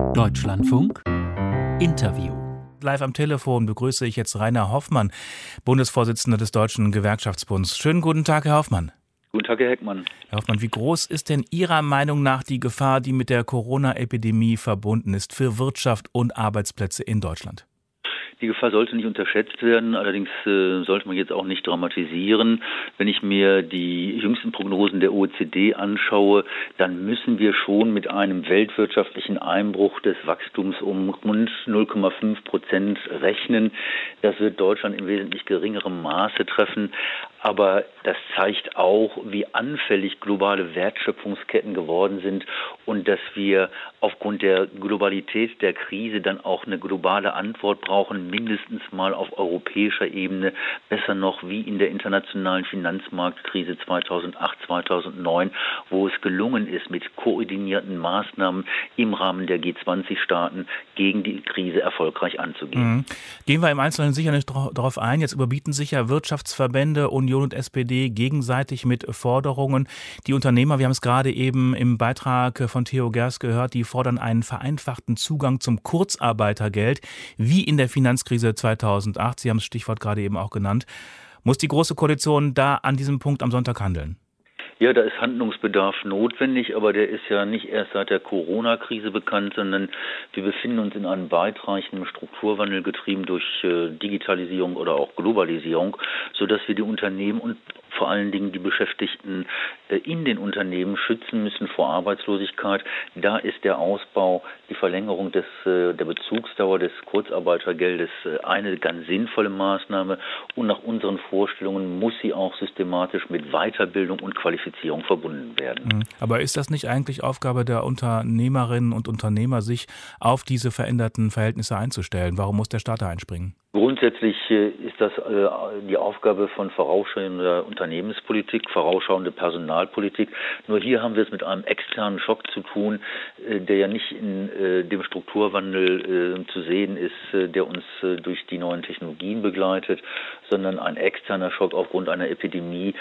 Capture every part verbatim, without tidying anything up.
Deutschlandfunk Interview. Live am Telefon begrüße ich jetzt Rainer Hoffmann, Bundesvorsitzender des Deutschen Gewerkschaftsbunds. Schönen guten Tag, Herr Hoffmann. Guten Tag, Herr Heckmann. Herr Hoffmann, wie groß ist denn Ihrer Meinung nach die Gefahr, die mit der Corona-Epidemie verbunden ist, für Wirtschaft und Arbeitsplätze in Deutschland? Die Gefahr sollte nicht unterschätzt werden, allerdings äh, sollte man jetzt auch nicht dramatisieren. Wenn ich mir die jüngsten Prognosen der O E C D anschaue, dann müssen wir schon mit einem weltwirtschaftlichen Einbruch des Wachstums um rund null Komma fünf Prozent rechnen. Das wird Deutschland in wesentlich geringerem Maße treffen. Aber das zeigt auch, wie anfällig globale Wertschöpfungsketten geworden sind und dass wir aufgrund der Globalität der Krise dann auch eine globale Antwort brauchen, mindestens mal auf europäischer Ebene, besser noch wie in der internationalen Finanzmarktkrise zweitausendacht, zweitausendneun, wo es gelungen ist, mit koordinierten Maßnahmen im Rahmen der G zwanzig Staaten gegen die Krise erfolgreich anzugehen. Mhm. Gehen wir im Einzelnen sicher nicht darauf ein. Jetzt überbieten sich ja Wirtschaftsverbände, Union und S P D gegenseitig mit Forderungen. Die Unternehmer, wir haben es gerade eben im Beitrag von Theo Gers gehört, die fordern einen vereinfachten Zugang zum Kurzarbeitergeld, wie in der Finanzkrise zweitausendacht. Sie haben das Stichwort gerade eben auch genannt. Muss die Große Koalition da an diesem Punkt am Sonntag handeln? Ja, da ist Handlungsbedarf notwendig, aber der ist ja nicht erst seit der Corona-Krise bekannt, sondern wir befinden uns in einem weitreichenden Strukturwandel, getrieben durch äh, Digitalisierung oder auch Globalisierung, sodass wir die Unternehmen und vor allen Dingen die Beschäftigten äh, in den Unternehmen schützen müssen vor Arbeitslosigkeit. Da ist der Ausbau, die Verlängerung des, äh, der Bezugsdauer des Kurzarbeitergeldes äh, eine ganz sinnvolle Maßnahme, und nach unseren Vorstellungen muss sie auch systematisch mit Weiterbildung und Qualifizierung verbunden werden. Aber ist das nicht eigentlich Aufgabe der Unternehmerinnen und Unternehmer, sich auf diese veränderten Verhältnisse einzustellen? Warum muss der Staat da einspringen? Grundsätzlich ist das die Aufgabe von vorausschauender Unternehmenspolitik, vorausschauende Personalpolitik. Nur hier haben wir es mit einem externen Schock zu tun, der ja nicht in dem Strukturwandel zu sehen ist, der uns durch die neuen Technologien begleitet, sondern ein externer Schock aufgrund einer Epidemie,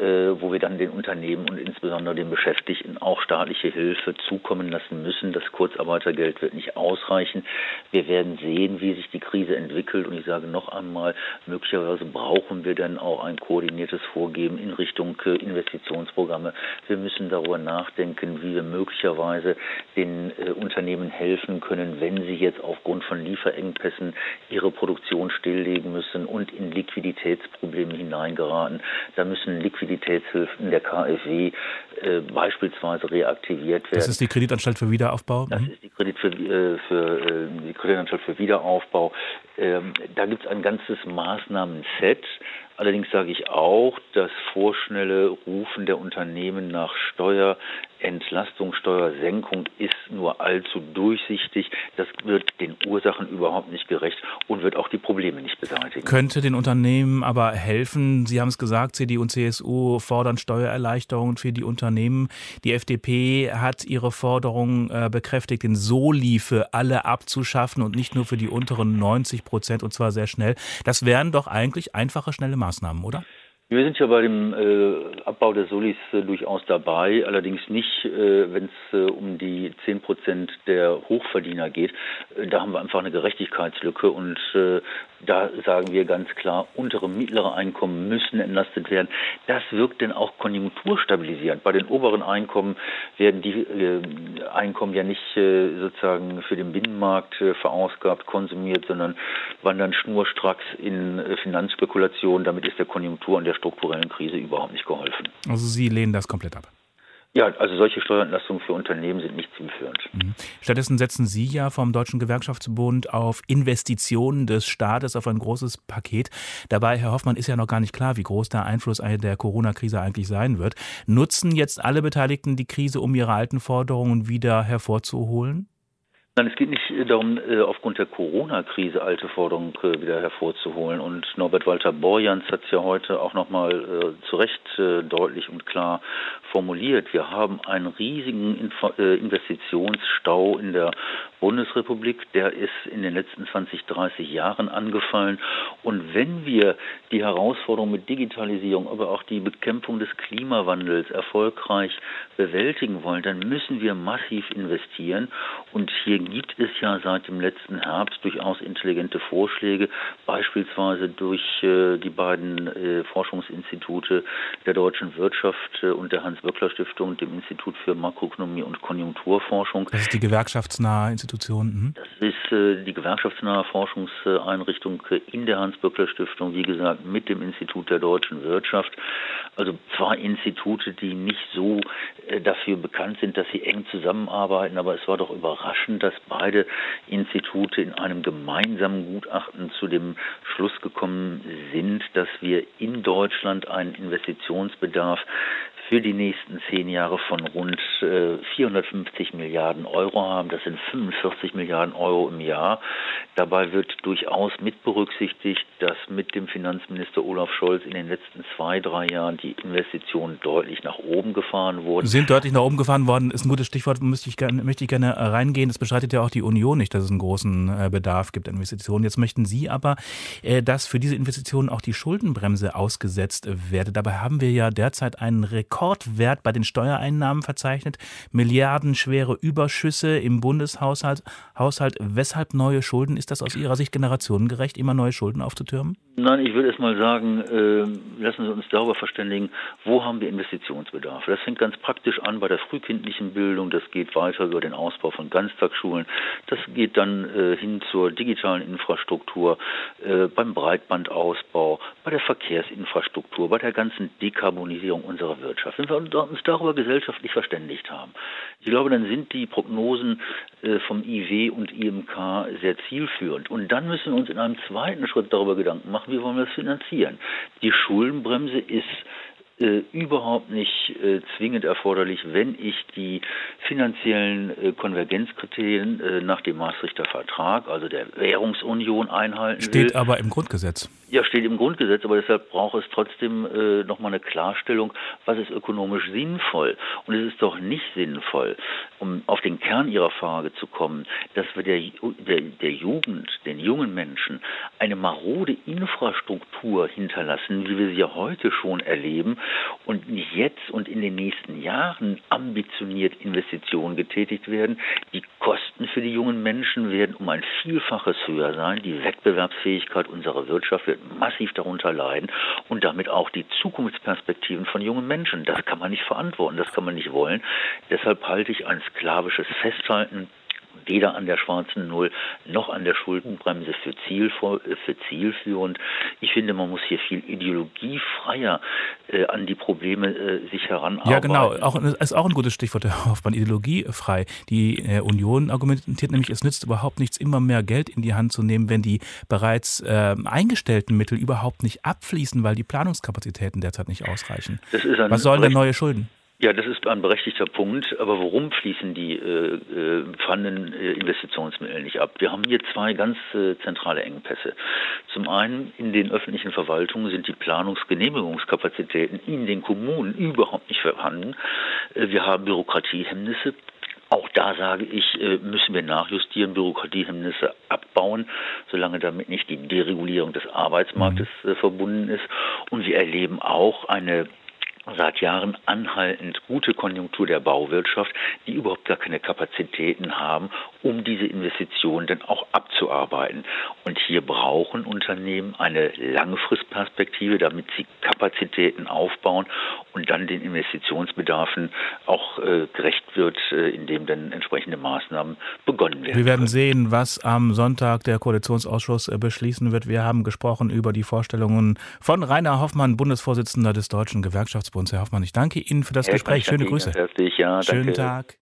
wo wir dann den Unternehmen und insbesondere den Beschäftigten auch staatliche Hilfe zukommen lassen müssen. Das Kurzarbeitergeld wird nicht ausreichen. Wir werden sehen, wie sich die Krise entwickelt, und ich sage noch einmal, möglicherweise brauchen wir dann auch ein koordiniertes Vorgehen in Richtung Investitionsprogramme. Wir müssen darüber nachdenken, wie wir möglicherweise den äh, Unternehmen helfen können, wenn sie jetzt aufgrund von Lieferengpässen ihre Produktion stilllegen müssen und in Liquiditätsprobleme hineingeraten. Da müssen Liquiditätshilfen der K f W äh, beispielsweise reaktiviert werden. Das ist die Kreditanstalt für Wiederaufbau? Das ist die, Kredit für, äh, für, äh, die Kreditanstalt für Wiederaufbau. Ähm, da gibt es ein ganzes Maßnahmen-Set. Allerdings sage ich auch, das vorschnelle Rufen der Unternehmen nach Steuerentlastung, Steuersenkung ist nur allzu durchsichtig. Das wird den Ursachen überhaupt nicht gerecht und wird auch die Probleme nicht beseitigen. Könnte den Unternehmen aber helfen? Sie haben es gesagt, C D U und C S U fordern Steuererleichterungen für die Unternehmen. Die F D P hat ihre Forderung äh, bekräftigt, den Soli für alle abzuschaffen und nicht nur für die unteren neunzig Prozent, und zwar sehr schnell. Das wären doch eigentlich einfache, schnelle Maßnahmen, oder? Wir sind ja bei dem äh, Abbau der Solis äh, durchaus dabei, allerdings nicht, äh, wenn es äh, um die zehn Prozent der Hochverdiener geht. Äh, da haben wir einfach eine Gerechtigkeitslücke, und äh, da sagen wir ganz klar, untere, mittlere Einkommen müssen entlastet werden. Das wirkt dann auch konjunkturstabilisierend. Bei den oberen Einkommen werden die äh, Einkommen ja nicht äh, sozusagen für den Binnenmarkt äh, verausgabt, konsumiert, sondern wandern schnurstracks in äh, Finanzspekulation. Damit ist der Konjunktur und der strukturellen Krise überhaupt nicht geholfen. Also Sie lehnen das komplett ab? Ja, also solche Steuerentlastungen für Unternehmen sind nicht zielführend. Mhm. Stattdessen setzen Sie ja vom Deutschen Gewerkschaftsbund auf Investitionen des Staates, auf ein großes Paket. Dabei, Herr Hoffmann, ist ja noch gar nicht klar, wie groß der Einfluss der Corona-Krise eigentlich sein wird. Nutzen jetzt alle Beteiligten die Krise, um ihre alten Forderungen wieder hervorzuholen? Nein, es geht nicht darum, aufgrund der Corona-Krise alte Forderungen wieder hervorzuholen. Und Norbert Walter Borjans hat es ja heute auch nochmal äh, zu Recht äh, deutlich und klar formuliert. Wir haben einen riesigen Info- äh, Investitionsstau in der Bundesrepublik, der ist in den letzten zwanzig, dreißig Jahren angefallen. Und wenn wir die Herausforderung mit Digitalisierung, aber auch die Bekämpfung des Klimawandels erfolgreich bewältigen wollen, dann müssen wir massiv investieren. Und hier gibt es ja seit dem letzten Herbst durchaus intelligente Vorschläge, beispielsweise durch äh, die beiden äh, Forschungsinstitute der Deutschen Wirtschaft äh, und der Hans-Böckler-Stiftung und dem Institut für Makroökonomie und Konjunkturforschung. Das ist die gewerkschaftsnahe Institution. Mhm. Das ist äh, die gewerkschaftsnahe Forschungseinrichtung in der Hans-Böckler-Stiftung, wie gesagt, mit dem Institut der Deutschen Wirtschaft. Also zwei Institute, die nicht so äh, dafür bekannt sind, dass sie eng zusammenarbeiten, aber es war doch überraschend, dass beide Institute in einem gemeinsamen Gutachten zu dem Schluss gekommen sind, dass wir in Deutschland einen Investitionsbedarf für die nächsten zehn Jahre von rund äh, vierhundertfünfzig Milliarden Euro haben. Das sind fünfundvierzig Milliarden Euro im Jahr. Dabei wird durchaus mit berücksichtigt, dass mit dem Finanzminister Olaf Scholz in den letzten zwei, drei Jahren die Investitionen deutlich nach oben gefahren wurden. Sind deutlich nach oben gefahren worden, ist ein gutes Stichwort, möchte ich gerne, möchte ich gerne reingehen. Das bestreitet ja auch die Union nicht, dass es einen großen Bedarf gibt an Investitionen. Jetzt möchten Sie aber, dass für diese Investitionen auch die Schuldenbremse ausgesetzt werde. Dabei haben wir ja derzeit einen Rekord Rekordwert bei den Steuereinnahmen verzeichnet, milliardenschwere Überschüsse im Bundeshaushalt. Haushalt. Weshalb neue Schulden? Ist das aus Ihrer Sicht generationengerecht, immer neue Schulden aufzutürmen? Nein, ich würde erst mal sagen, äh, lassen Sie uns darüber verständigen, wo haben wir Investitionsbedarf. Das fängt ganz praktisch an bei der frühkindlichen Bildung, das geht weiter über den Ausbau von Ganztagsschulen, das geht dann äh, hin zur digitalen Infrastruktur, äh, beim Breitbandausbau, bei der Verkehrsinfrastruktur, bei der ganzen Dekarbonisierung unserer Wirtschaft. Wenn wir uns darüber gesellschaftlich verständigt haben, ich glaube, dann sind die Prognosen äh, vom I W und I M K sehr zielführend. Und dann müssen wir uns in einem zweiten Schritt darüber Gedanken machen, wie wollen wir das finanzieren. Die Schuldenbremse ist Äh, überhaupt nicht äh, zwingend erforderlich, wenn ich die finanziellen äh, Konvergenzkriterien äh, nach dem Maastrichter Vertrag, also der Währungsunion, einhalten steht will. Steht aber im Grundgesetz. Ja, steht im Grundgesetz, aber deshalb braucht es trotzdem äh, nochmal eine Klarstellung, was ist ökonomisch sinnvoll. Und es ist doch nicht sinnvoll, um auf den Kern Ihrer Frage zu kommen, dass wir der, der, der Jugend, den jungen Menschen, eine marode Infrastruktur hinterlassen, wie wir sie ja heute schon erleben, und nicht jetzt und in den nächsten Jahren ambitioniert Investitionen getätigt werden. Die Kosten für die jungen Menschen werden um ein Vielfaches höher sein. Die Wettbewerbsfähigkeit unserer Wirtschaft wird massiv darunter leiden und damit auch die Zukunftsperspektiven von jungen Menschen. Das kann man nicht verantworten, das kann man nicht wollen. Deshalb halte ich ein sklavisches Festhalten weder an der schwarzen Null noch an der Schuldenbremse für, zielvoll, für zielführend. Ich finde, man muss hier viel ideologiefreier äh, an die Probleme äh, sich heranarbeiten. Ja, genau. Auch, ist auch ein gutes Stichwort, Herr Hoffmann, ideologiefrei. Die äh, Union argumentiert nämlich, es nützt überhaupt nichts, immer mehr Geld in die Hand zu nehmen, wenn die bereits äh, eingestellten Mittel überhaupt nicht abfließen, weil die Planungskapazitäten derzeit nicht ausreichen. Das ist ein Was sollen denn neue Schulden? Ja, das ist ein berechtigter Punkt, aber warum fließen die äh, äh, vorhandenen äh, Investitionsmittel nicht ab? Wir haben hier zwei ganz äh, zentrale Engpässe. Zum einen, in den öffentlichen Verwaltungen sind die Planungsgenehmigungskapazitäten in den Kommunen überhaupt nicht vorhanden. Äh, wir haben Bürokratiehemmnisse. Auch da sage ich, müssen wir nachjustieren, Bürokratiehemmnisse abbauen, solange damit nicht die Deregulierung des Arbeitsmarktes äh, verbunden ist. Und wir erleben auch eine seit Jahren anhaltend gute Konjunktur der Bauwirtschaft, die überhaupt gar keine Kapazitäten haben, um diese Investitionen dann auch abzuarbeiten. Und hier brauchen Unternehmen eine Langfristperspektive, damit sie Kapazitäten aufbauen und dann den Investitionsbedarfen auch äh, gerecht wird, äh, indem dann entsprechende Maßnahmen begonnen werden. Wir werden sehen, was am Sonntag der Koalitionsausschuss äh, beschließen wird. Wir haben gesprochen über die Vorstellungen von Rainer Hoffmann, Bundesvorsitzender des Deutschen Gewerkschaftsbunds. Herr Hoffmann, ich danke Ihnen für das Herr Gespräch. Schöne Grüße. Herzlich, ja, Schönen danke. Tag.